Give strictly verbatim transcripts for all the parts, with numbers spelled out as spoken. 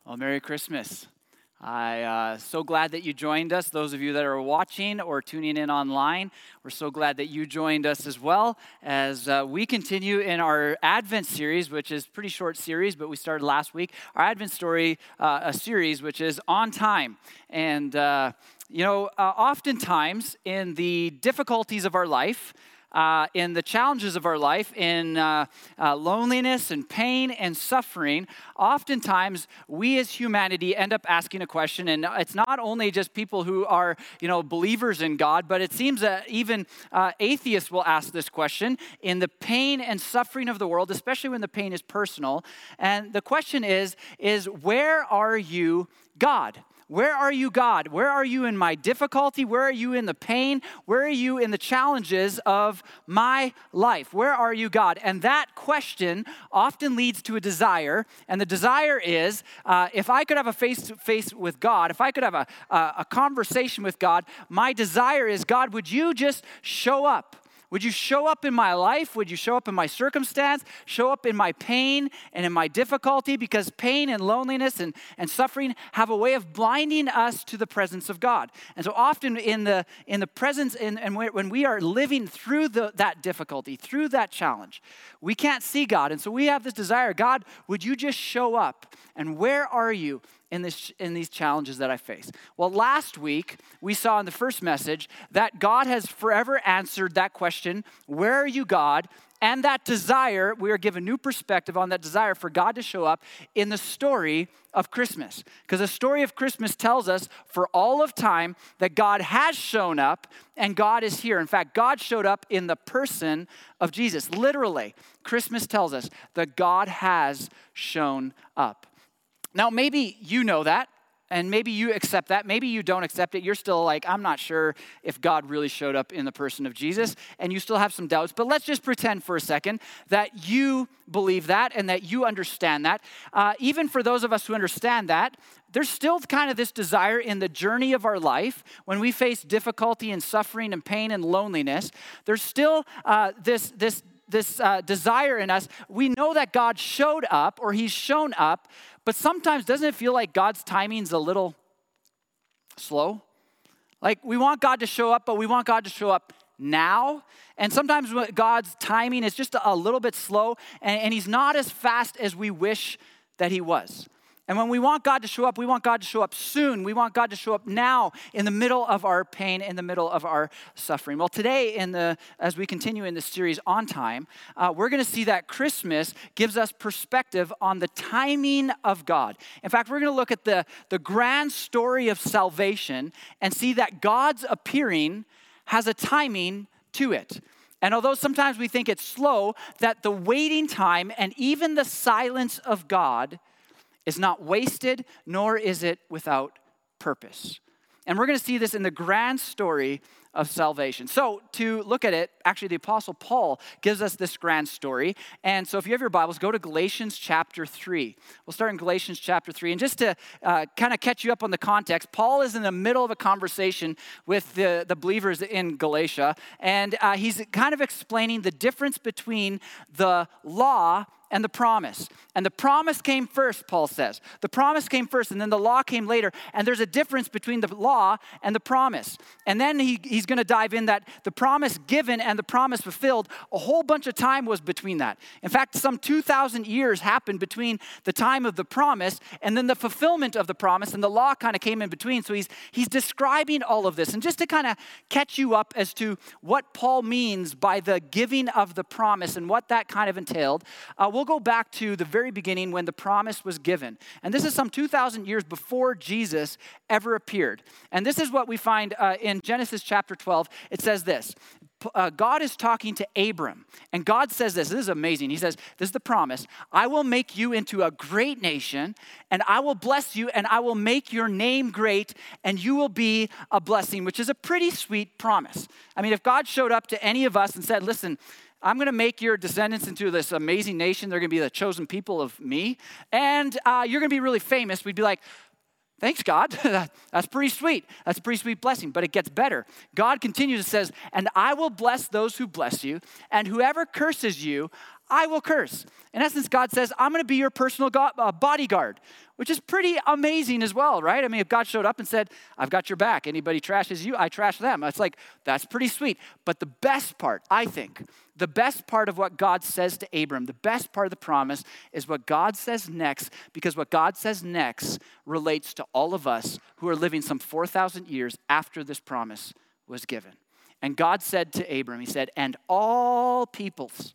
Well, Merry Christmas. I uh, so glad that you joined us. Those of you that are watching or tuning in online, we're so glad that you joined us as well as uh, we continue in our Advent series, which is a pretty short series, but we started last week. Our Advent story, uh, a series which is on time. And, uh, you know, uh, oftentimes in the difficulties of our life, Uh, in the challenges of our life, in uh, uh, loneliness and pain and suffering, oftentimes we as humanity end up asking a question, and it's not only just people who are, you know, believers in God, but it seems that even uh, atheists will ask this question in the pain and suffering of the world, especially when the pain is personal. And the question is, is where are you, God? Where are you, God? Where are you in my difficulty? Where are you in the pain? Where are you in the challenges of my life? Where are you, God? And that question often leads to a desire. And the desire is, uh, if I could have a face-to-face with God, if I could have a, a, a conversation with God, my desire is, God, would you just show up? Would you show up in my life? Would you show up in my circumstance? Show up in my pain and in my difficulty? Because pain and loneliness and, and suffering have a way of blinding us to the presence of God. And so often in the in the presence, in, and when we are living through the, that difficulty, through that challenge, we can't see God. And so we have this desire, God, would you just show up? And where are you in this in these challenges that I face? Well, last week, we saw in the first message that God has forever answered that question, where are you, God? And that desire, we are given new perspective on that desire for God to show up in the story of Christmas. Because the story of Christmas tells us for all of time that God has shown up and God is here. In fact, God showed up in the person of Jesus. Literally, Christmas tells us that God has shown up. Now, maybe you know that, and maybe you accept that. Maybe you don't accept it. You're still like, I'm not sure if God really showed up in the person of Jesus, and you still have some doubts. But let's just pretend for a second that you believe that and that you understand that. Uh, even for those of us who understand that, there's still kind of this desire in the journey of our life when we face difficulty and suffering and pain and loneliness. There's still uh, this this. this uh, desire in us. We know that God showed up or he's shown up, but sometimes doesn't it feel like God's timing's a little slow? Like we want God to show up, but we want God to show up now. And sometimes God's timing is just a little bit slow and, and he's not as fast as we wish that he was. And when we want God to show up, we want God to show up soon. We want God to show up now in the middle of our pain, in the middle of our suffering. Well, today, in the as we continue in this series On Time, uh, we're going to see that Christmas gives us perspective on the timing of God. In fact, we're going to look at the, the grand story of salvation and see that God's appearing has a timing to it. And although sometimes we think it's slow, that the waiting time and even the silence of God is not wasted, nor is it without purpose. And we're going to see this in the grand story of salvation. So to look at it, actually the Apostle Paul gives us this grand story. And so if you have your Bibles, go to Galatians chapter three. We'll start in Galatians chapter three. And just to uh, kind of catch you up on the context, Paul is in the middle of a conversation with the, the believers in Galatia. And uh, he's kind of explaining the difference between the law and the promise. And the promise came first, Paul says. The promise came first, and then the law came later. And there's a difference between the law and the promise. And then he, he's going to dive in that the promise given and the promise fulfilled, a whole bunch of time was between that. In fact, some two thousand years happened between the time of the promise and then the fulfillment of the promise, and the law kind of came in between. So he's, he's describing all of this. And just to kind of catch you up as to what Paul means by the giving of the promise and what that kind of entailed, uh, we'll go back to the very beginning when the promise was given. And this is some two thousand years before Jesus ever appeared. And this is what we find uh, in Genesis chapter twelve. It says this. Uh, God is talking to Abram. And God says this. This is amazing. He says, this is the promise. I will make you into a great nation, and I will bless you, and I will make your name great, and you will be a blessing, which is a pretty sweet promise. I mean, if God showed up to any of us and said, listen, I'm going to make your descendants into this amazing nation. They're going to be the chosen people of me. And uh, you're going to be really famous. We'd be like, thanks, God. That's pretty sweet. That's a pretty sweet blessing. But it gets better. God continues and says, and I will bless those who bless you. And whoever curses you, I will curse. In essence, God says, I'm going to be your personal God, uh, bodyguard, which is pretty amazing as well, right? I mean, if God showed up and said, I've got your back. Anybody trashes you, I trash them. It's like, that's pretty sweet. But the best part, I think, the best part of what God says to Abram, the best part of the promise is what God says next, because what God says next relates to all of us who are living some four thousand years after this promise was given. And God said to Abram, he said, and all peoples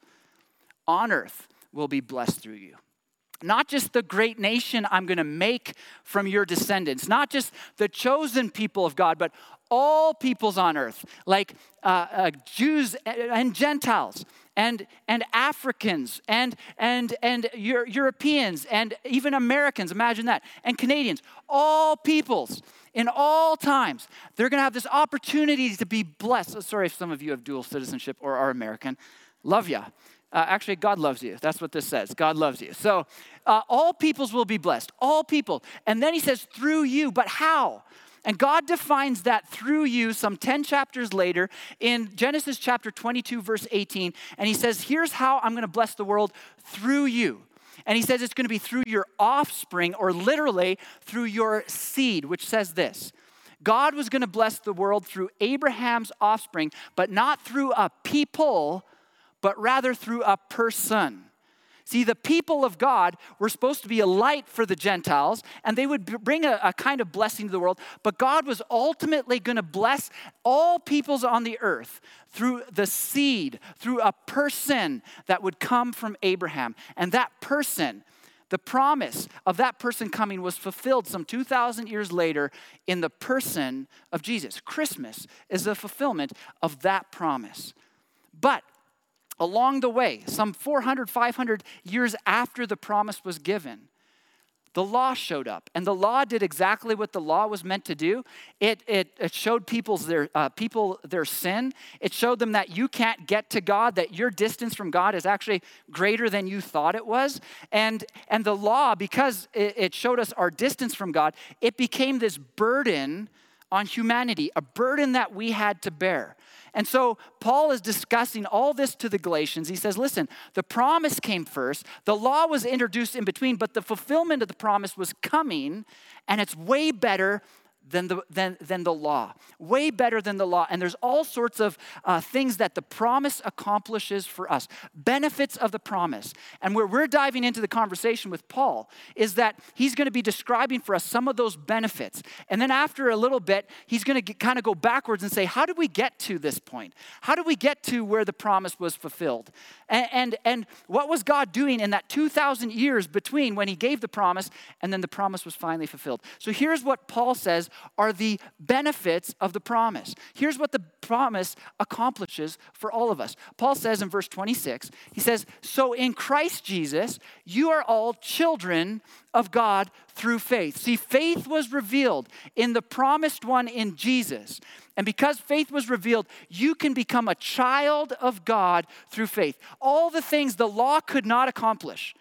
on earth will be blessed through you. Not just the great nation I'm going to make from your descendants, not just the chosen people of God, but all peoples on earth, like uh, uh, Jews and Gentiles, and and Africans, and and and Euro- Europeans, and even Americans. Imagine that, and Canadians. All peoples in all times, they're going to have this opportunity to be blessed. Oh, sorry if some of you have dual citizenship or are American. Love ya. Uh, actually, God loves you. That's what this says. God loves you. So uh, all peoples will be blessed. All people. And then he says, through you. But how? And God defines that through you some ten chapters later in Genesis chapter twenty-two, verse eighteen. And he says, here's how I'm going to bless the world through you. And he says it's going to be through your offspring, or literally through your seed, which says this. God was going to bless the world through Abraham's offspring, but not through a people, but rather through a person. See, the people of God were supposed to be a light for the Gentiles, and they would bring a, a kind of blessing to the world, but God was ultimately going to bless all peoples on the earth through the seed, through a person that would come from Abraham. And that person, the promise of that person coming was fulfilled some two thousand years later in the person of Jesus. Christmas is the fulfillment of that promise. But along the way, some four hundred, five hundred years after the promise was given, the law showed up. And the law did exactly what the law was meant to do. It, it, it showed people's their, uh, people their sin. It showed them that you can't get to God, that your distance from God is actually greater than you thought it was. And, and the law, because it, it showed us our distance from God, it became this burden on humanity, a burden that we had to bear. And so Paul is discussing all this to the Galatians. He says, listen, the promise came first. The law was introduced in between, but the fulfillment of the promise was coming, and it's way better than the, than, than the law. Way better than the law. And there's all sorts of uh, things that the promise accomplishes for us. Benefits of the promise. And where we're diving into the conversation with Paul is that he's going to be describing for us some of those benefits. And then after a little bit, he's going to kind of go backwards and say, how did we get to this point? How did we get to where the promise was fulfilled? And, and, and what was God doing in that two thousand years between when he gave the promise and then the promise was finally fulfilled? So here's what Paul says are the benefits of the promise. Here's what the promise accomplishes for all of us. Paul says in verse twenty-six, he says, so in Christ Jesus, you are all children of God through faith. See, faith was revealed in the promised one in Jesus. And because faith was revealed, you can become a child of God through faith. All the things the law could not accomplish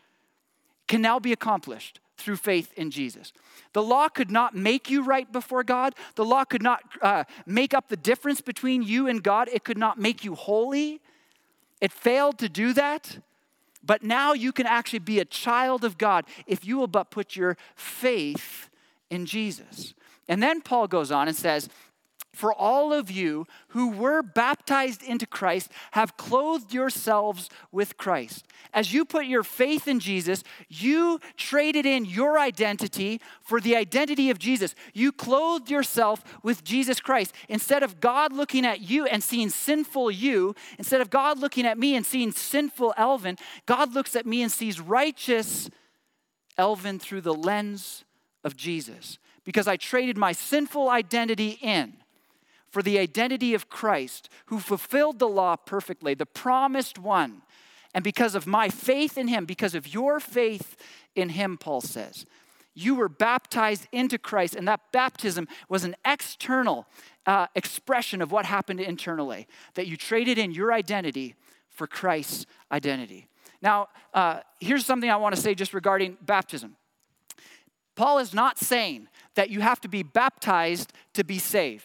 can now be accomplished through faith in Jesus. The law could not make you right before God. The law could not uh, make up the difference between you and God. It could not make you holy. It failed to do that. But now you can actually be a child of God if you will but put your faith in Jesus. And then Paul goes on and says, for all of you who were baptized into Christ have clothed yourselves with Christ. As you put your faith in Jesus, you traded in your identity for the identity of Jesus. You clothed yourself with Jesus Christ. Instead of God looking at you and seeing sinful you, instead of God looking at me and seeing sinful Elvin, God looks at me and sees righteous Elvin through the lens of Jesus. Because I traded my sinful identity in for the identity of Christ, who fulfilled the law perfectly, the promised one. And because of my faith in him, because of your faith in him, Paul says, you were baptized into Christ, and that baptism was an external uh, expression of what happened internally, that you traded in your identity for Christ's identity. Now, uh, here's something I want to say just regarding baptism. Paul is not saying that you have to be baptized to be saved.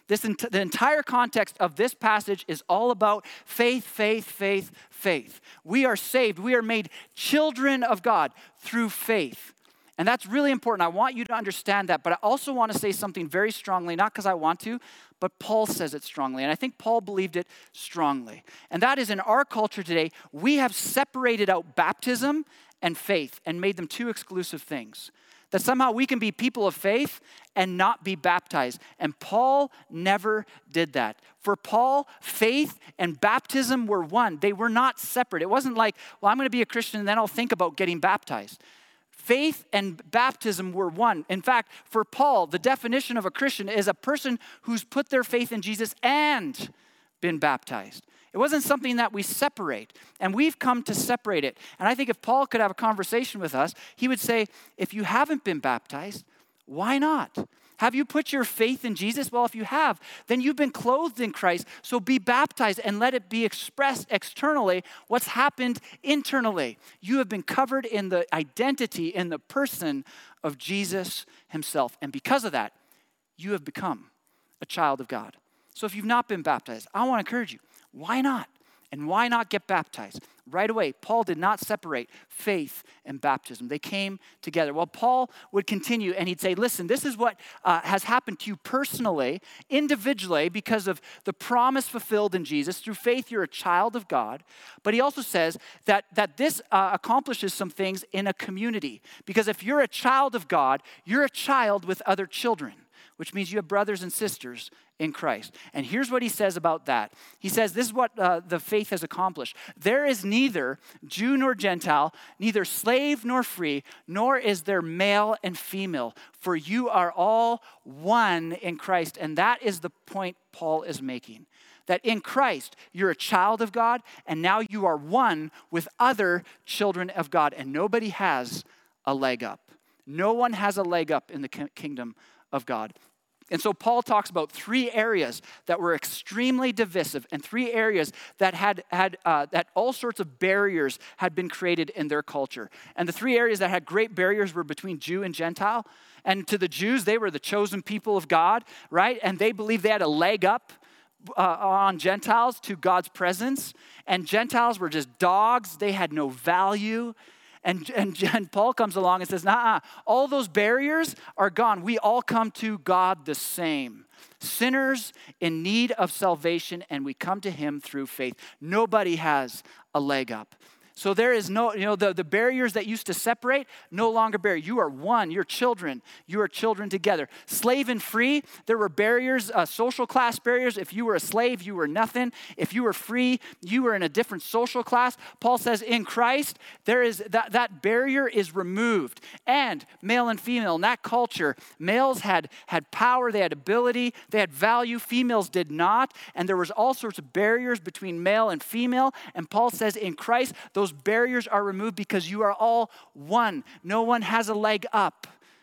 This ent- the entire context of this passage is all about faith, faith, faith, faith. We are saved. We are made children of God through faith. And that's really important. I want you to understand that, but I also want to say something very strongly, not because I want to, but Paul says it strongly. And I think Paul believed it strongly. And that is, in our culture today, we have separated out baptism and faith and made them two exclusive things. That somehow we can be people of faith and not be baptized. And Paul never did that. For Paul, faith and baptism were one. They were not separate. It wasn't like, well, I'm going to be a Christian and then I'll think about getting baptized. Faith and baptism were one. In fact, for Paul, the definition of a Christian is a person who's put their faith in Jesus and been baptized. It wasn't something that we separate, and we've come to separate it. And I think if Paul could have a conversation with us, he would say, if you haven't been baptized, why not? Have you put your faith in Jesus? Well, if you have, then you've been clothed in Christ. So be baptized and let it be expressed externally what's happened internally. You have been covered in the identity, in the person of Jesus himself. And because of that, you have become a child of God. So if you've not been baptized, I want to encourage you, why not? And why not get baptized? Right away, Paul did not separate faith and baptism. They came together. Well, Paul would continue and he'd say, listen, this is what uh, has happened to you personally, individually, because of the promise fulfilled in Jesus. Through faith, you're a child of God. But he also says that, that this uh, accomplishes some things in a community. Because if you're a child of God, you're a child with other children, which means you have brothers and sisters in Christ. And here's what he says about that. He says, this is what uh, the faith has accomplished. There is neither Jew nor Gentile, neither slave nor free, nor is there male and female, for you are all one in Christ. And that is the point Paul is making. That in Christ, you're a child of God, and now you are one with other children of God. And nobody has a leg up. No one has a leg up in the kingdom of God. And so Paul talks about three areas that were extremely divisive and three areas that had, had uh, that all sorts of barriers had been created in their culture. And the three areas that had great barriers were between Jew and Gentile. And to the Jews, they were the chosen people of God, right? And they believed they had a leg up uh, on Gentiles to God's presence. And Gentiles were just dogs. They had no value. And, and, and Paul comes along and says, nah, all those barriers are gone. We all come to God the same. Sinners in need of salvation, and we come to him through faith. Nobody has a leg up. So there is no, you know, the, the barriers that used to separate, no longer barrier. You are one, you're children. You are children together. Slave and free, there were barriers, uh, social class barriers. If you were a slave, you were nothing. If you were free, you were in a different social class. Paul says in Christ, there is that, that barrier is removed. And male and female, in that culture, males had, had power, they had ability, they had value. Females did not. And there was all sorts of barriers between male and female. And Paul says in Christ, those barriers are removed because you are all one. No one has a leg up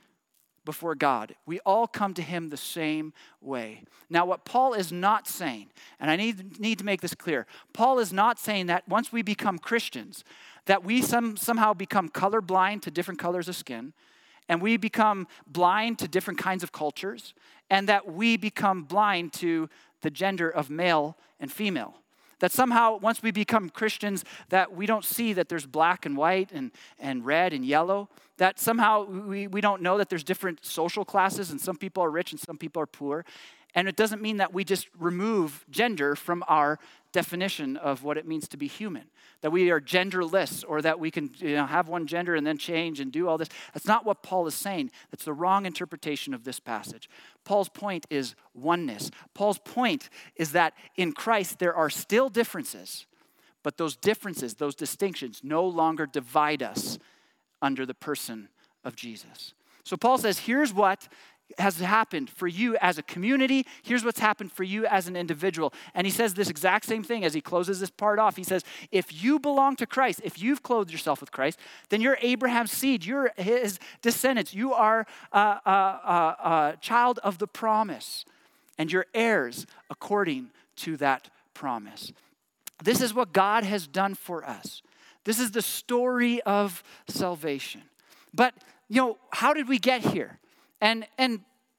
before God. We all come to him the same way. Now, what Paul is not saying, and I need, need to make this clear, Paul is not saying that once we become Christians, that we some, somehow become colorblind to different colors of skin, and we become blind to different kinds of cultures, and that we become blind to the gender of male and female. That somehow, once we become Christians, that we don't see that there's black and white and, and red and yellow. That somehow we, we don't know that there's different social classes and some people are rich and some people are poor. And it doesn't mean that we just remove gender from our definition of what it means to be human. That we are genderless or that we can, you know, have one gender and then change and do all this. That's not what Paul is saying. That's the wrong interpretation of this passage. Paul's point is oneness. Paul's point is that in Christ there are still differences, but those differences, those distinctions no longer divide us under the person of Jesus. So Paul says, here's what has happened for you as a community. Here's what's happened for you as an individual. And he says this exact same thing as he closes this part off. He says, if you belong to Christ, if you've clothed yourself with Christ, then you're Abraham's seed. You're his descendants. You are a, a, a, a child of the promise. And you're heirs according to that promise. This is what God has done for us. This is the story of salvation. But, you know, how did we get here? And and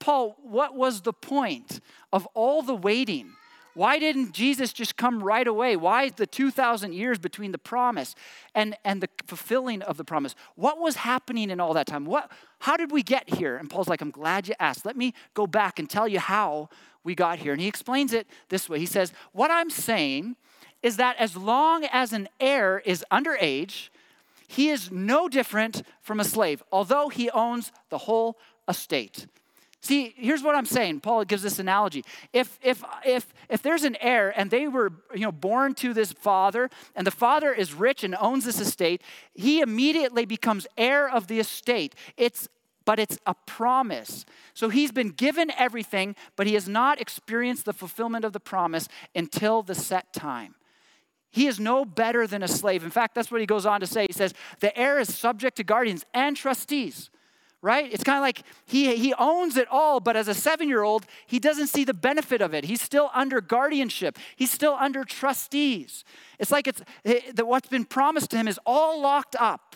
Paul, what was the point of all the waiting? Why didn't Jesus just come right away? Why the two thousand years between the promise and, and the fulfilling of the promise? What was happening in all that time? What? How did we get here? And Paul's like, I'm glad you asked. Let me go back and tell you how we got here. And he explains it this way. He says, what I'm saying is that as long as an heir is underage, he is no different from a slave, although he owns the whole estate. See, here's what I'm saying. Paul gives this analogy. If if if if there's an heir and they were, you know, born to this father, and the father is rich and owns this estate, he immediately becomes heir of the estate. It's but it's a promise. So he's been given everything, but he has not experienced the fulfillment of the promise until the set time. He is no better than a slave. In fact, that's what he goes on to say. He says, the heir is subject to guardians and trustees. Right? It's kind of like he, he owns it all, but as a seven-year-old, he doesn't see the benefit of it. He's still under guardianship. He's still under trustees. It's like it's that what's been promised to him is all locked up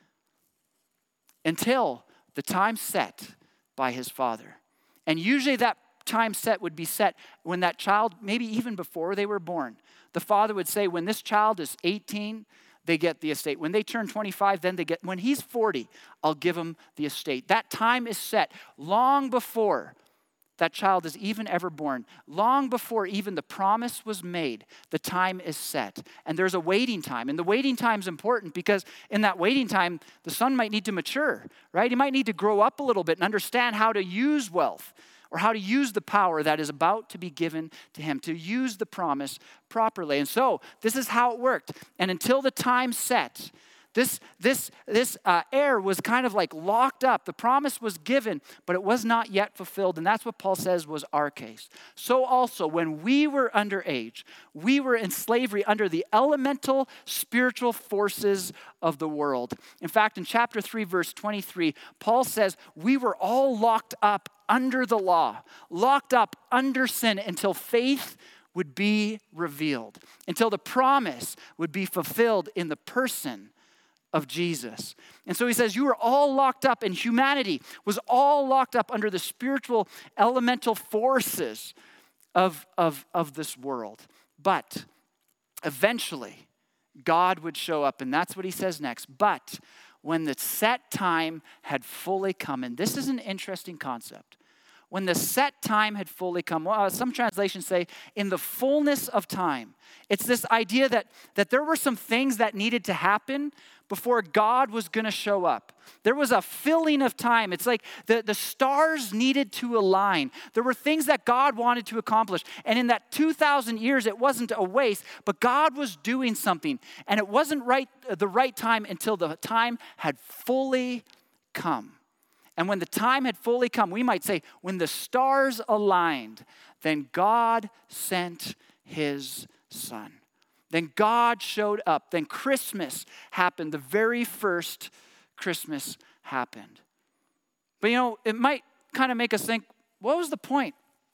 until the time set by his father. And usually that time set would be set when that child, maybe even before they were born. The father would say, when this child is eighteen, they get the estate. When they turn twenty-five, then they get, when he's forty, I'll give him the estate. That time is set long before that child is even ever born. Long before even the promise was made, the time is set. And there's a waiting time. And the waiting time is important because in that waiting time, the son might need to mature, right? He might need to grow up a little bit and understand how to use wealth, or how to use the power that is about to be given to him, to use the promise properly. And so this is how it worked. And until the time set, this, this, this uh, heir was kind of like locked up. The promise was given, but it was not yet fulfilled. And that's what Paul says was our case. So also, when we were underage, we were in slavery under the elemental spiritual forces of the world. In fact, in chapter three, verse twenty-three, Paul says we were all locked up under the law, locked up under sin until faith would be revealed, until the promise would be fulfilled in the person of Jesus. And so he says, you were all locked up, and humanity was all locked up under the spiritual elemental forces of, of, of this world. But eventually, God would show up, and that's what he says next. But when the set time had fully come, and this is an interesting concept. When the set time had fully come, well, some translations say, in the fullness of time. It's this idea that, that there were some things that needed to happen before God was going to show up. There was a filling of time. It's like the, the stars needed to align. There were things that God wanted to accomplish. And in that two thousand years, it wasn't a waste, but God was doing something. And it wasn't right the right time until the time had fully come. And when the time had fully come, we might say, when the stars aligned, then God sent his son. Then God showed up. Then Christmas happened. The very first Christmas happened. But you know, it might kind of make us think, what was the point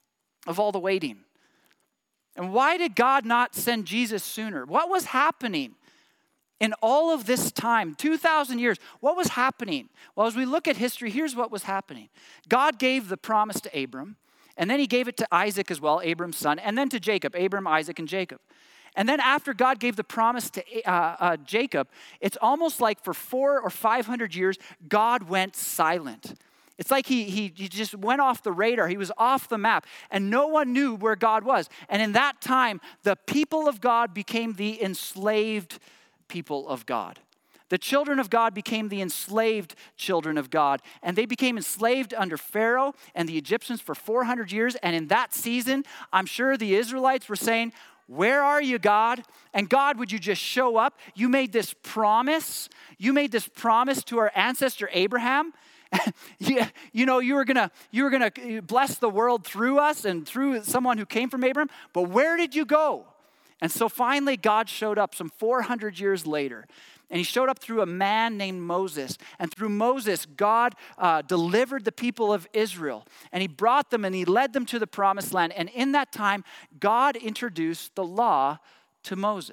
of all the waiting? And why did God not send Jesus sooner? What was happening in all of this time, two thousand years? What was happening? Well, as we look at history, here's what was happening. God gave the promise to Abram, and then he gave it to Isaac as well, Abram's son, and then to Jacob, Abram, Isaac, and Jacob. And then after God gave the promise to uh, uh, Jacob, it's almost like for four or five hundred years, God went silent. It's like he, he, he just went off the radar. He was off the map, and no one knew where God was. And in that time, the people of God became the enslaved people of God. The children of God became the enslaved children of God, and they became enslaved under Pharaoh and the Egyptians for four hundred years. And in that season, I'm sure the Israelites were saying, where are you, God? And God, would you just show up? You made this promise. You made this promise to our ancestor Abraham. you, you know, you were gonna you were gonna bless the world through us and through someone who came from Abraham. But where did you go? And so finally, God showed up some four hundred years later. And he showed up through a man named Moses. And through Moses, God uh, delivered the people of Israel. And he brought them and he led them to the promised land. And in that time, God introduced the law to Moses.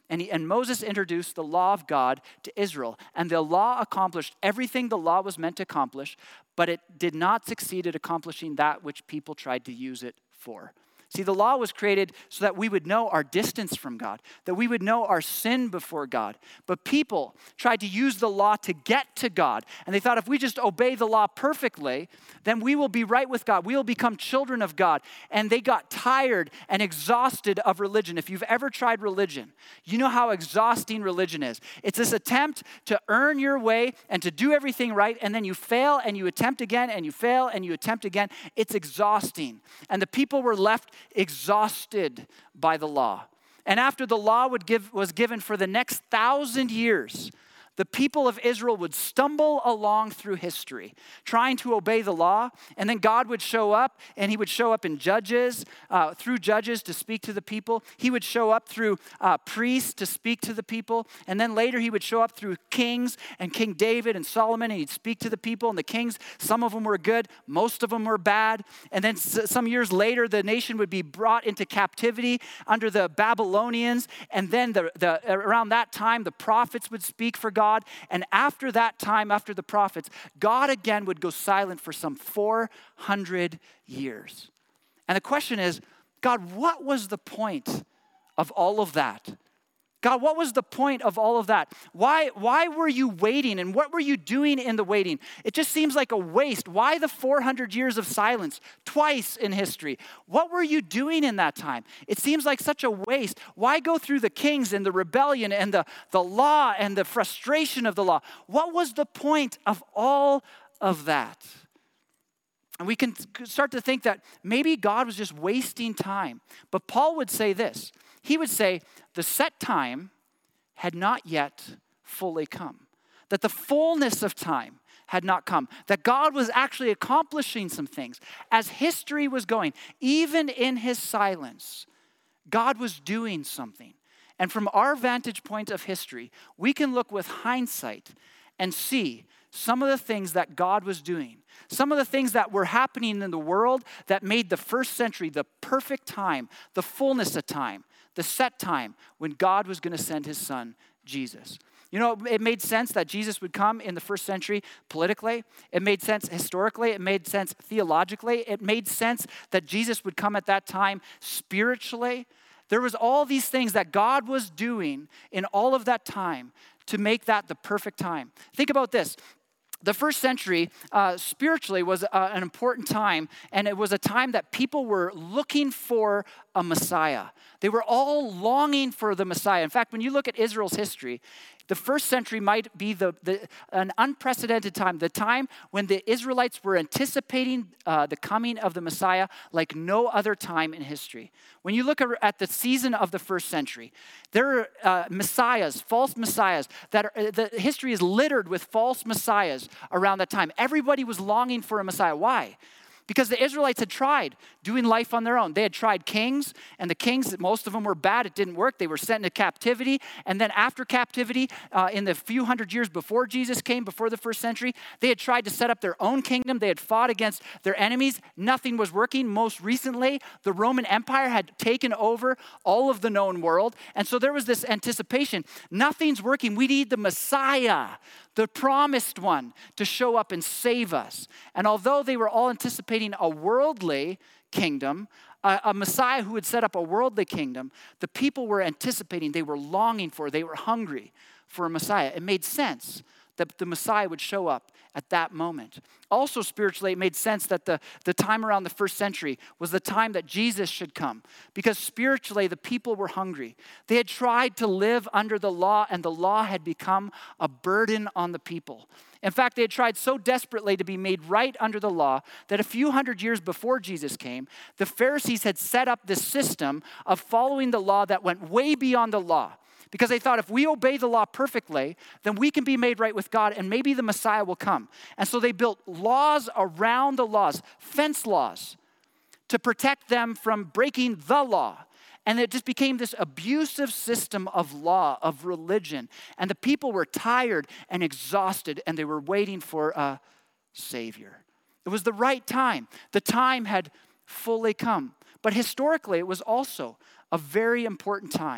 And, he, and Moses introduced the law of God to Israel. And the law accomplished everything the law was meant to accomplish, but it did not succeed at accomplishing that which people tried to use it for. See, the law was created so that we would know our distance from God, that we would know our sin before God. But people tried to use the law to get to God. And they thought if we just obey the law perfectly, then we will be right with God. We will become children of God. And they got tired and exhausted of religion. If you've ever tried religion, you know how exhausting religion is. It's this attempt to earn your way and to do everything right, and then you fail and you attempt again and you fail and you attempt again. It's exhausting. And the people were left exhausted by the law. And after the law would give, was given for the next thousand years, the people of Israel would stumble along through history, trying to obey the law, and then God would show up, and he would show up in Judges, uh, through Judges to speak to the people. He would show up through uh, priests to speak to the people, and then later he would show up through kings, and King David and Solomon, and he'd speak to the people, and the kings, some of them were good, most of them were bad, and then s- some years later, the nation would be brought into captivity under the Babylonians, and then the, the around that time, the prophets would speak for God. And after that time, after the prophets, God again would go silent for some four hundred years. And the question is, God, what was the point of all of that? God, what was the point of all of that? Why, why were you waiting, and what were you doing in the waiting? It just seems like a waste. Why the four hundred years of silence twice in history? What were you doing in that time? It seems like such a waste. Why go through the kings and the rebellion and the, the law and the frustration of the law? What was the point of all of that? And we can start to think that maybe God was just wasting time. But Paul would say this. He would say the set time had not yet fully come. That the fullness of time had not come. That God was actually accomplishing some things. As history was going, even in his silence, God was doing something. And from our vantage point of history, we can look with hindsight and see some of the things that God was doing. Some of the things that were happening in the world that made the first century the perfect time, the fullness of time, the set time when God was going to send his son, Jesus. You know, it made sense that Jesus would come in the first century politically. It made sense historically. It made sense theologically. It made sense that Jesus would come at that time spiritually. There was all these things that God was doing in all of that time to make that the perfect time. Think about this. The first century uh, spiritually was uh, an important time, and it was a time that people were looking for a Messiah. They were all longing for the Messiah. In fact, when you look at Israel's history, the first century might be the, the an unprecedented time, the time when the Israelites were anticipating uh, the coming of the Messiah like no other time in history. When you look at the season of the first century, there are uh, messiahs, false messiahs, that are, uh, the history is littered with false messiahs around that time. Everybody was longing for a Messiah. Why? Because the Israelites had tried doing life on their own. They had tried kings, and the kings, most of them were bad. It didn't work. They were sent into captivity. And then after captivity, uh, in the few hundred years before Jesus came, before the first century, they had tried to set up their own kingdom. They had fought against their enemies. Nothing was working. Most recently, the Roman Empire had taken over all of the known world. And so there was this anticipation. Nothing's working. We need the Messiah, the promised one, to show up and save us. And although they were all anticipating a worldly kingdom, a, a Messiah who would set up a worldly kingdom, the people were anticipating, they were longing for, they were hungry for a Messiah. It made sense that the Messiah would show up at that moment. Also spiritually, it made sense that the, the time around the first century was the time that Jesus should come, because spiritually the people were hungry. They had tried to live under the law, and the law had become a burden on the people. In fact, they had tried so desperately to be made right under the law that a few hundred years before Jesus came, the Pharisees had set up this system of following the law that went way beyond the law. Because they thought if we obey the law perfectly, then we can be made right with God, and maybe the Messiah will come. And so they built laws around the laws, fence laws, to protect them from breaking the law. And it just became this abusive system of law, of religion. And the people were tired and exhausted, and they were waiting for a Savior. It was the right time. The time had fully come. But historically, it was also a very important time.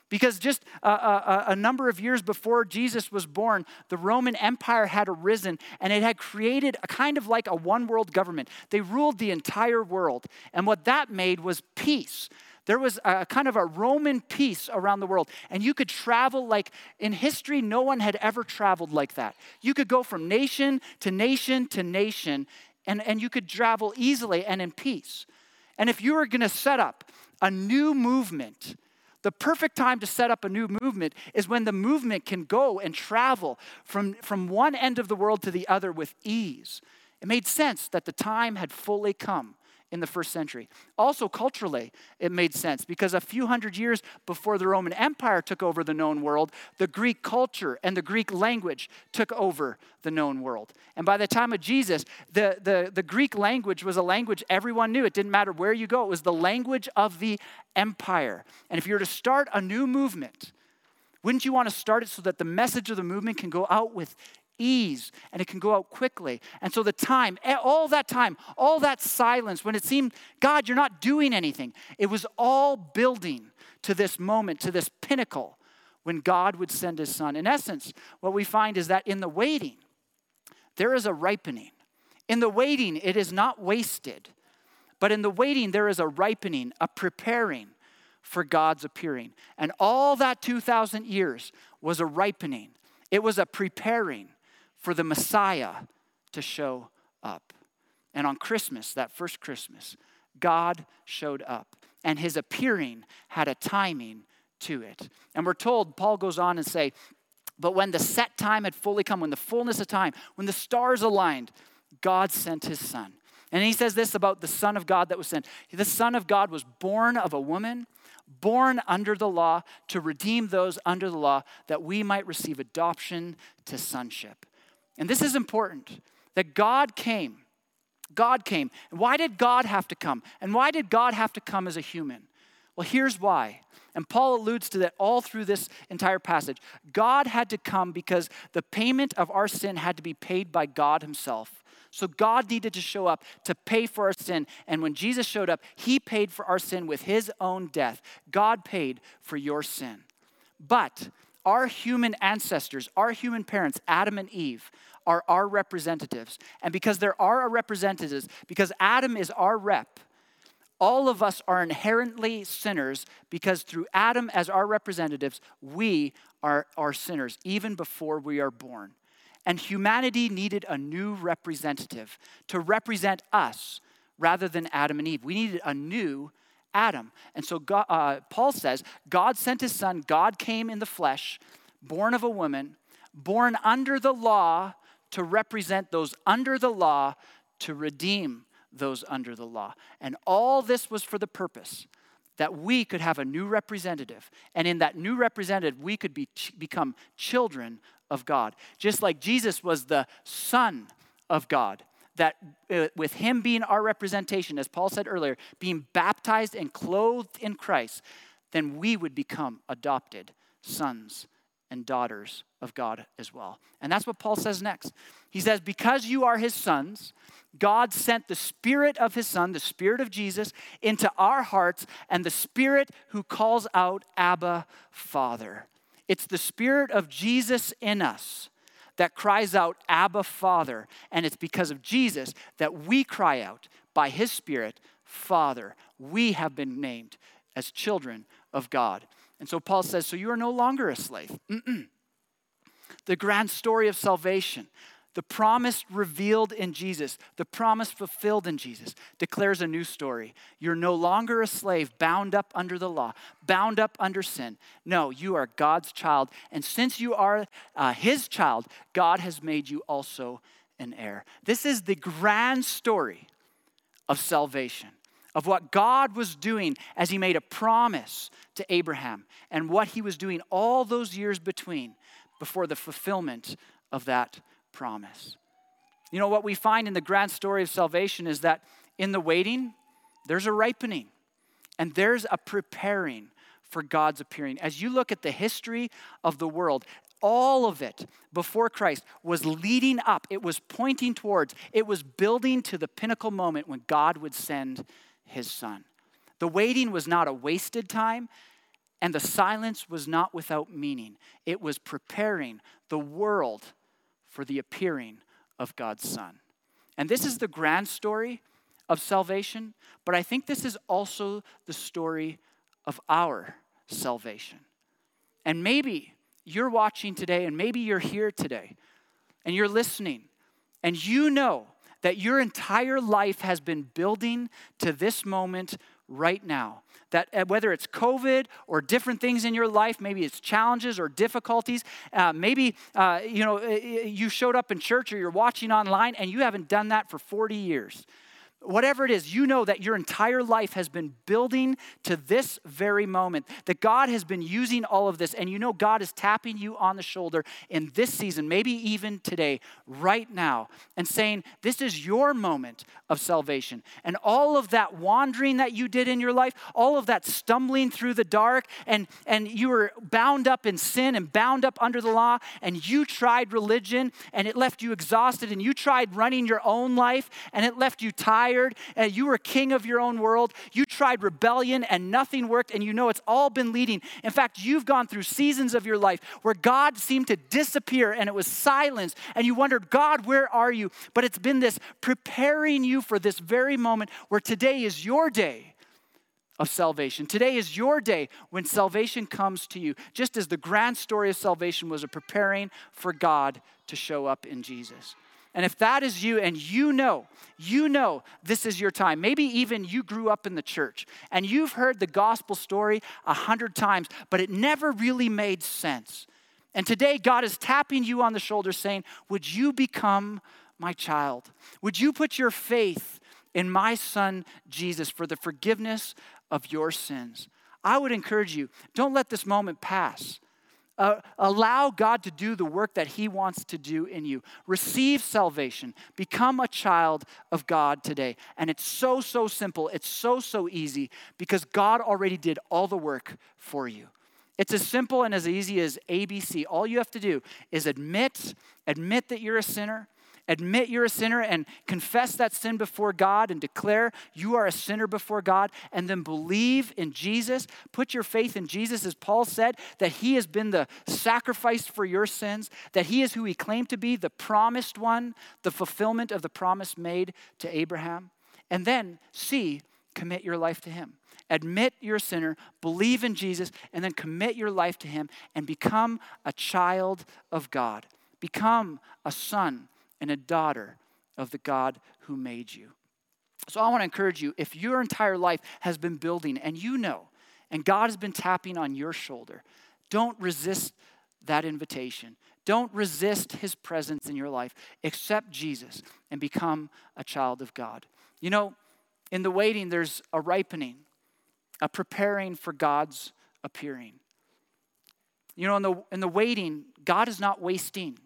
Because just a, a, a number of years before Jesus was born, the Roman Empire had arisen, and it had created a kind of like a one world government. They ruled the entire world. And what that made was peace. There was a kind of a Roman peace around the world. And you could travel like in history, no one had ever traveled like that. You could go from nation to nation to nation, and, and you could travel easily and in peace. And if you were going to set up a new movement, the perfect time to set up a new movement is when the movement can go and travel from, from one end of the world to the other with ease. It made sense that the time had fully come in the first century. Also, culturally, it made sense because a few hundred years before the Roman Empire took over the known world, the Greek culture and the Greek language took over the known world. And by the time of Jesus, the, the, the Greek language was a language everyone knew. It didn't matter where you go. It was the language of the empire. And if you were to start a new movement, wouldn't you want to start it so that the message of the movement can go out with ease and it can go out quickly? And so the time, all that time, all that silence, when it seemed, God, you're not doing anything, it was all building to this moment, to this pinnacle when God would send his son. In essence, what we find is that in the waiting, there is a ripening. In the waiting, it is not wasted, but in the waiting, there is a ripening, a preparing for God's appearing. And all that two thousand years was a ripening. It was a preparing for the Messiah to show up. And on Christmas, that first Christmas, God showed up. And his appearing had a timing to it. And we're told, Paul goes on and say, but when the set time had fully come, when the fullness of time, when the stars aligned, God sent his son. And he says this about the Son of God that was sent. The Son of God was born of a woman, born under the law to redeem those under the law, that we might receive adoption to sonship. And this is important, that God came. God came. And why did God have to come? And why did God have to come as a human? Well, here's why. And Paul alludes to that all through this entire passage. God had to come because the payment of our sin had to be paid by God himself. So God needed to show up to pay for our sin. And when Jesus showed up, he paid for our sin with his own death. God paid for your sin. But our human ancestors, our human parents, Adam and Eve, are our representatives. And because there are our representatives, because Adam is our rep, all of us are inherently sinners because through Adam as our representatives, we are, are sinners even before we are born. And humanity needed a new representative to represent us rather than Adam and Eve. We needed a new Adam. And so God, uh, Paul says, God sent his son, God came in the flesh, born of a woman, born under the law to represent those under the law, to redeem those under the law. And all this was for the purpose that we could have a new representative. And in that new representative, we could be ch- become children of God. Just like Jesus was the Son of God, that uh, with him being our representation, as Paul said earlier, being baptized and clothed in Christ, then we would become adopted sons and daughters of God as well. And that's what Paul says next. He says, because you are his sons, God sent the Spirit of his Son, the Spirit of Jesus, into our hearts, and the Spirit who calls out, Abba, Father. It's the Spirit of Jesus in us that cries out, Abba, Father. And it's because of Jesus that we cry out by his Spirit, Father. We have been named as children of God. And so Paul says, so you are no longer a slave. Mm-mm. The grand story of salvation, the promise revealed in Jesus, the promise fulfilled in Jesus, declares a new story. You're no longer a slave bound up under the law, bound up under sin. No, you are God's child. And since you are uh, his child, God has made you also an heir. This is the grand story of salvation, of what God was doing as he made a promise to Abraham and what he was doing all those years between before the fulfillment of that promise. You know, what we find in the grand story of salvation is that in the waiting, there's a ripening and there's a preparing for God's appearing. As you look at the history of the world, all of it before Christ was leading up. It was pointing towards, it was building to the pinnacle moment when God would send his son. The waiting was not a wasted time. And the silence was not without meaning. It was preparing the world for the appearing of God's Son. And this is the grand story of salvation, but I think this is also the story of our salvation. And maybe you're watching today, and maybe you're here today, and you're listening, and you know that your entire life has been building to this moment right now. That whether it's COVID or different things in your life, maybe it's challenges or difficulties, uh, maybe uh, you know you showed up in church or you're watching online and you haven't done that for forty years. Whatever it is, you know that your entire life has been building to this very moment, that God has been using all of this, and you know God is tapping you on the shoulder in this season, maybe even today, right now, and saying, this is your moment of salvation. And all of that wandering that you did in your life, all of that stumbling through the dark, and, and you were bound up in sin and bound up under the law, and you tried religion, and it left you exhausted, and you tried running your own life, and it left you tired. And you were king of your own world. You tried rebellion and nothing worked, and you know it's all been leading. In fact, you've gone through seasons of your life where God seemed to disappear and it was silence, and you wondered, God, where are you? But it's been this preparing you for this very moment where today is your day of salvation. Today is your day when salvation comes to you, just as the grand story of salvation was a preparing for God to show up in Jesus. And if that is you and you know, you know this is your time. Maybe even you grew up in the church and you've heard the gospel story a hundred times, but it never really made sense. And today God is tapping you on the shoulder saying, would you become my child? Would you put your faith in my son Jesus for the forgiveness of your sins? I would encourage you, don't let this moment pass. Uh, allow God to do the work that he wants to do in you. Receive salvation. Become a child of God today. And it's so, so simple. It's so, so easy because God already did all the work for you. It's as simple and as easy as A B C. All you have to do is admit, admit that you're a sinner. Admit you're a sinner and confess that sin before God and declare you are a sinner before God, and then believe in Jesus. Put your faith in Jesus, as Paul said, that he has been the sacrifice for your sins, that he is who he claimed to be, the promised one, the fulfillment of the promise made to Abraham. And then C, commit your life to him. Admit you're a sinner, believe in Jesus, and then commit your life to him and become a child of God. Become a son and a daughter of the God who made you. So I want to encourage you, if your entire life has been building and you know, and God has been tapping on your shoulder, don't resist that invitation. Don't resist his presence in your life. Accept Jesus and become a child of God. You know, in the waiting, there's a ripening, a preparing for God's appearing. You know, in the, in the waiting, God is not wasting.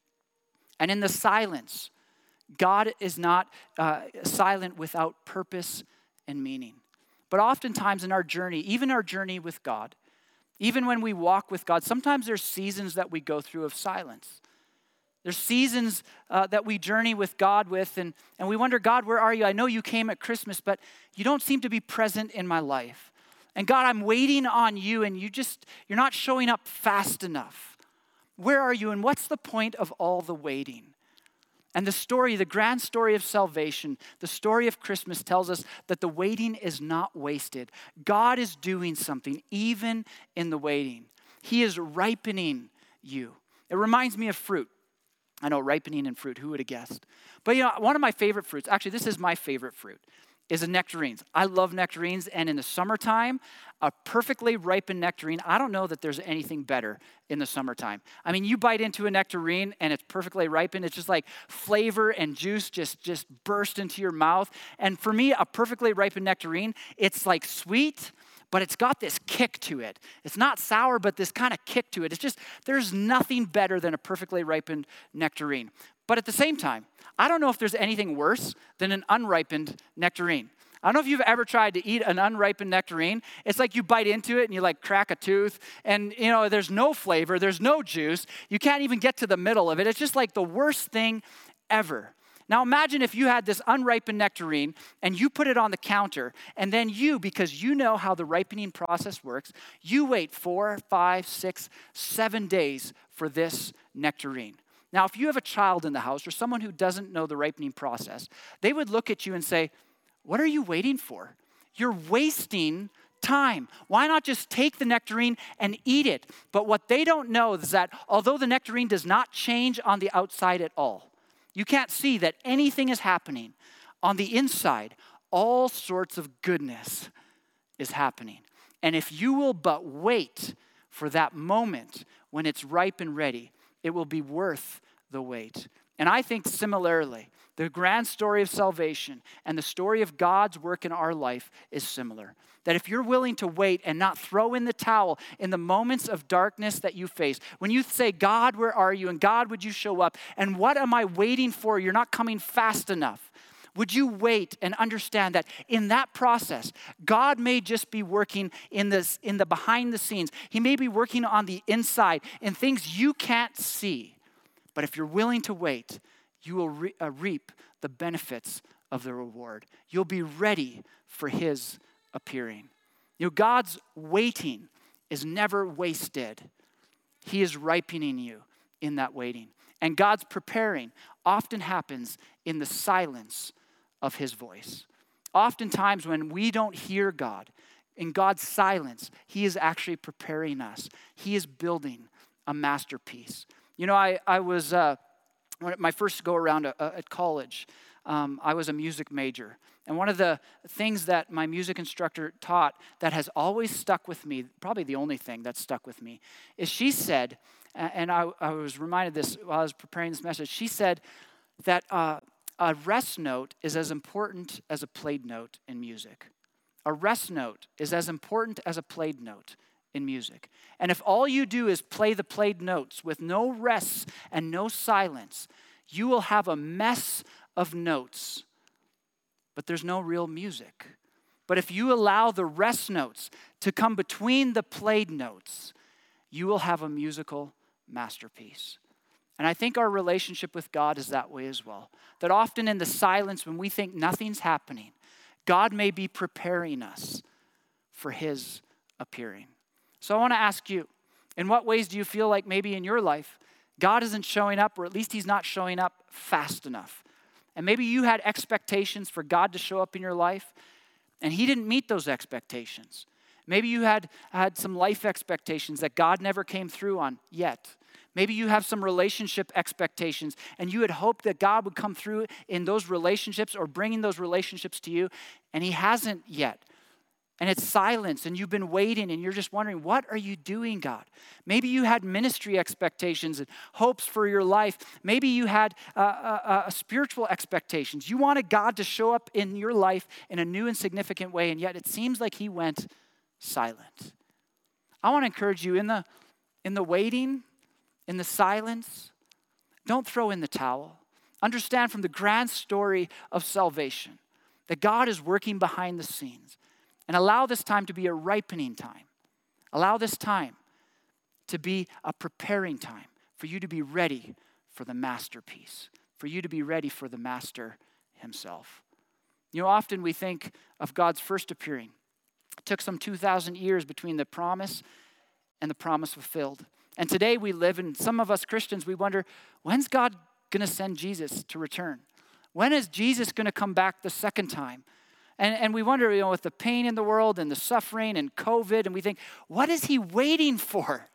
And in the silence, God is not uh, silent without purpose and meaning. But oftentimes in our journey, even our journey with God, even when we walk with God, sometimes there's seasons that we go through of silence. There's seasons uh, that we journey with God with, and, and we wonder, God, where are you? I know you came at Christmas, but you don't seem to be present in my life. And God, I'm waiting on you, and you just, you're not showing up fast enough. Where are you? And what's the point of all the waiting? And the story, the grand story of salvation, the story of Christmas tells us that the waiting is not wasted. God is doing something even in the waiting. He is ripening you. It reminds me of fruit. I know, ripening and fruit, who would have guessed? But you know, one of my favorite fruits, actually this is my favorite fruit, is a nectarines. I love nectarines, and in the summertime, a perfectly ripened nectarine, I don't know that there's anything better in the summertime. I mean, you bite into a nectarine and it's perfectly ripened. It's just like flavor and juice just, just burst into your mouth. And for me, a perfectly ripened nectarine, it's like sweet, but it's got this kick to it. It's not sour, but this kind of kick to it. It's just, there's nothing better than a perfectly ripened nectarine. But at the same time, I don't know if there's anything worse than an unripened nectarine. I don't know if you've ever tried to eat an unripened nectarine. It's like you bite into it and you like crack a tooth, and you know, there's no flavor, there's no juice. You can't even get to the middle of it. It's just like the worst thing ever. Now imagine if you had this unripened nectarine and you put it on the counter, and then you, because you know how the ripening process works, you wait four, five, six, seven days for this nectarine. Now, if you have a child in the house or someone who doesn't know the ripening process, they would look at you and say, what are you waiting for? You're wasting time. Why not just take the nectarine and eat it? But what they don't know is that although the nectarine does not change on the outside at all, you can't see that anything is happening. On the inside, all sorts of goodness is happening. And if you will but wait for that moment when it's ripe and ready, it will be worth the wait. And I think similarly, the grand story of salvation and the story of God's work in our life is similar. That if you're willing to wait and not throw in the towel in the moments of darkness that you face, when you say, God, where are you? And God, would you show up? And what am I waiting for? You're not coming fast enough. Would you wait and understand that in that process, God may just be working in this, in the behind the scenes. He may be working on the inside in things you can't see. But if you're willing to wait, you will re- uh, reap the benefits of the reward. You'll be ready for his appearing. You know, God's waiting is never wasted. He is ripening you in that waiting. And God's preparing often happens in the silence of his voice. Oftentimes when we don't hear God, in God's silence, he is actually preparing us. He is building a masterpiece. You know, I, I was, uh, when my first go around uh, at college, um, I was a music major. And one of the things that my music instructor taught that has always stuck with me, probably the only thing that stuck with me, is she said, and I, I was reminded this while I was preparing this message, she said that uh, a rest note is as important as a played note in music. A rest note is as important as a played note in music. And if all you do is play the played notes with no rests and no silence, you will have a mess of notes, but there's no real music. But if you allow the rest notes to come between the played notes, you will have a musical masterpiece. And I think our relationship with God is that way as well. That often in the silence when we think nothing's happening, God may be preparing us for his appearing. So I want to ask you, in what ways do you feel like maybe in your life, God isn't showing up, or at least he's not showing up fast enough? And maybe you had expectations for God to show up in your life, and he didn't meet those expectations. Maybe you had, had some life expectations that God never came through on yet. Maybe you have some relationship expectations, and you had hoped that God would come through in those relationships or bringing those relationships to you, and he hasn't yet. And it's silence, and you've been waiting, and you're just wondering, what are you doing, God? Maybe you had ministry expectations and hopes for your life. Maybe you had uh, uh, uh, spiritual expectations. You wanted God to show up in your life in a new and significant way, and yet it seems like he went silent. I want to encourage you in the, in the waiting, in the silence, don't throw in the towel. Understand from the grand story of salvation that God is working behind the scenes. And allow this time to be a ripening time. Allow this time to be a preparing time for you to be ready for the masterpiece, for you to be ready for the master himself. You know, often we think of God's first appearing. It took some two thousand years between the promise and the promise fulfilled. And today we live, and some of us Christians, we wonder, when's God going to send Jesus to return? When is Jesus going to come back the second time? And, and we wonder, you know, with the pain in the world and the suffering and COVID, and we think, what is he waiting for?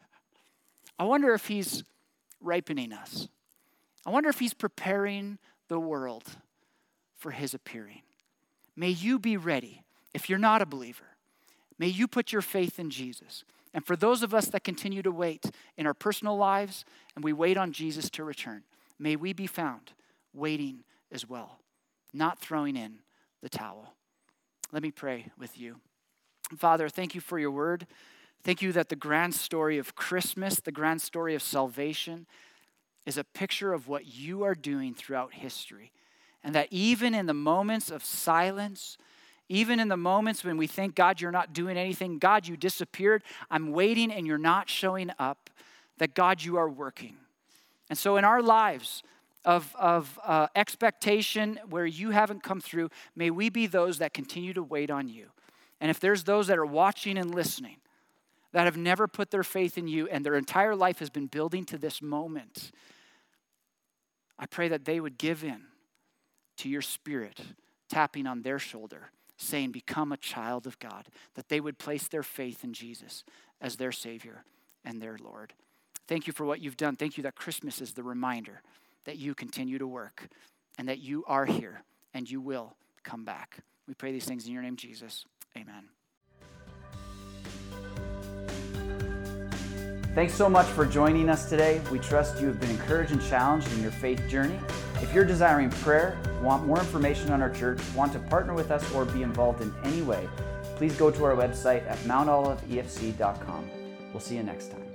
I wonder if he's ripening us. I wonder if he's preparing the world for his appearing. May you be ready. If you're not a believer, may you put your faith in Jesus. And for those of us that continue to wait in our personal lives and we wait on Jesus to return, may we be found waiting as well, not throwing in the towel. Let me pray with you. Father, thank you for your word. Thank you that the grand story of Christmas, the grand story of salvation, is a picture of what you are doing throughout history. And that even in the moments of silence, even in the moments when we think, God, you're not doing anything, God, you disappeared, I'm waiting and you're not showing up, that God, you are working. And so in our lives, of, of uh, expectation where you haven't come through, may we be those that continue to wait on you. And if there's those that are watching and listening that have never put their faith in you and their entire life has been building to this moment, I pray that they would give in to your Spirit, tapping on their shoulder, saying, become a child of God, that they would place their faith in Jesus as their Savior and their Lord. Thank you for what you've done. Thank you that Christmas is the reminder that you continue to work and that you are here and you will come back. We pray these things in your name, Jesus. Amen. Thanks so much for joining us today. We trust you have been encouraged and challenged in your faith journey. If you're desiring prayer, want more information on our church, want to partner with us, or be involved in any way, please go to our website at mount olive e f c dot com. We'll see you next time.